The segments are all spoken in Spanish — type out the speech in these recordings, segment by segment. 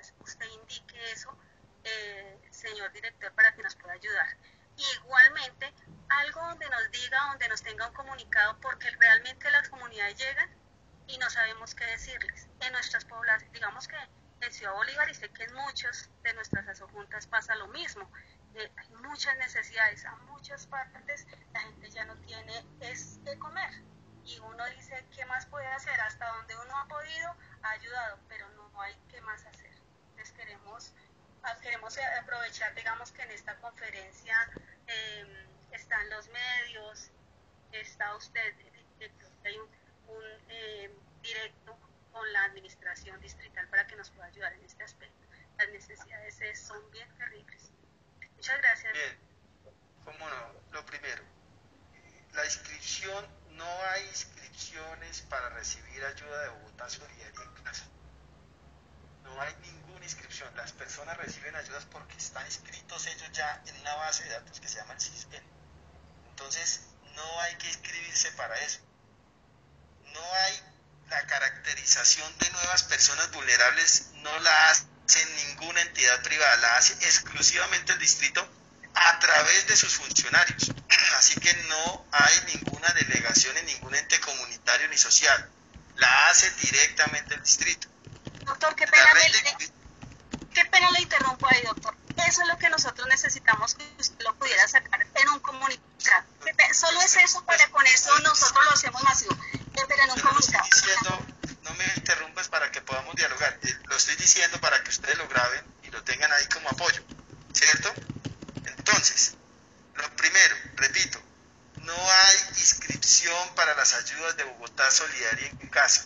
Entonces usted indique eso, señor director, para que nos pueda ayudar. Igualmente, algo donde nos diga, donde nos tenga un comunicado, porque realmente las comunidades llegan y no sabemos qué decirles. En nuestras poblaciones, digamos que en Ciudad Bolívar, y sé que en muchas de nuestras asojuntas pasa lo mismo, hay muchas necesidades, a muchas partes la gente ya no tiene qué comer, y uno dice, ¿qué más puede hacer? Hasta donde uno ha podido, ha ayudado, pero no hay qué más hacer. Entonces queremos aprovechar, digamos que en esta conferencia están los medios, está usted, hay un directo con la administración distrital para que nos pueda ayudar en este aspecto. Las necesidades son bien terribles. Muchas gracias. Bien, cómo no. Lo primero, la inscripción, no hay inscripciones para recibir ayuda de Bogotá Solidaria en casa. No hay ninguna inscripción. Las personas reciben ayudas porque están inscritos ellos ya en una base de datos que se llama el CISBEN. Entonces, no hay que inscribirse para eso. No hay la caracterización de nuevas personas vulnerables, no la hace ninguna entidad privada, la hace exclusivamente el distrito a través de sus funcionarios. Así que no hay ninguna delegación en ningún ente comunitario ni social. La hace directamente el distrito. Doctor, qué pena le interrumpo ahí, doctor. Eso es lo que nosotros necesitamos, que usted lo pudiera sacar en un comunicado. Solo es eso, para con eso nosotros lo hacemos masivo. Pero en un comunicado. No me interrumpas para que podamos dialogar. Lo estoy diciendo para que ustedes lo graben y lo tengan ahí como apoyo, ¿cierto? Entonces, lo primero, repito, no hay inscripción para las ayudas de Bogotá Solidaria en casa.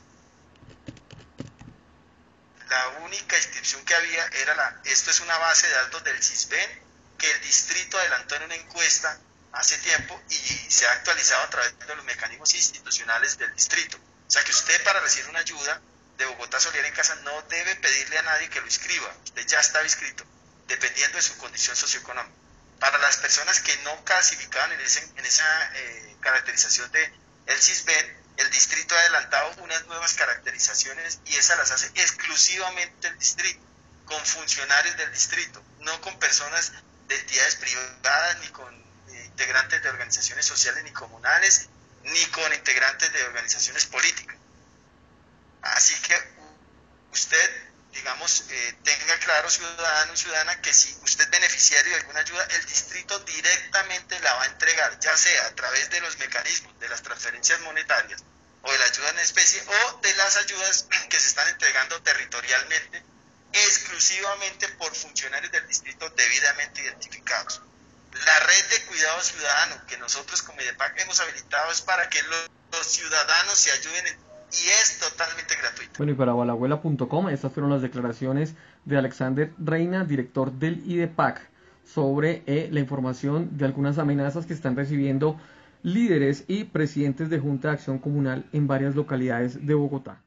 La única inscripción que había era esto es una base de datos del CISBEN que el distrito adelantó en una encuesta hace tiempo y se ha actualizado a través de los mecanismos institucionales del distrito. O sea que usted, para recibir una ayuda de Bogotá Solidaria en casa, no debe pedirle a nadie que lo inscriba. Usted ya estaba inscrito, dependiendo de su condición socioeconómica. Para las personas que no clasificaban en esa caracterización del CISBEN, el distrito ha adelantado unas nuevas caracterizaciones y esas las hace exclusivamente el distrito, con funcionarios del distrito, no con personas de entidades privadas, ni con integrantes de organizaciones sociales ni comunales, ni con integrantes de organizaciones políticas. Así que usted, digamos, tenga claro, ciudadano y ciudadana, que si usted es beneficiario de alguna ayuda, el distrito directamente la va a entregar, ya sea a través de los mecanismos de las transferencias monetarias o de la ayuda en especie o de las ayudas que se están entregando territorialmente, exclusivamente por funcionarios del distrito debidamente identificados. La red de cuidado ciudadano que nosotros como IDEPAC hemos habilitado es para que los ciudadanos se ayuden y es totalmente gratuito. Bueno, y para balabuela.com, estas fueron las declaraciones de Alexander Reina, director del IDEPAC, sobre la información de algunas amenazas que están recibiendo líderes y presidentes de Junta de Acción Comunal en varias localidades de Bogotá.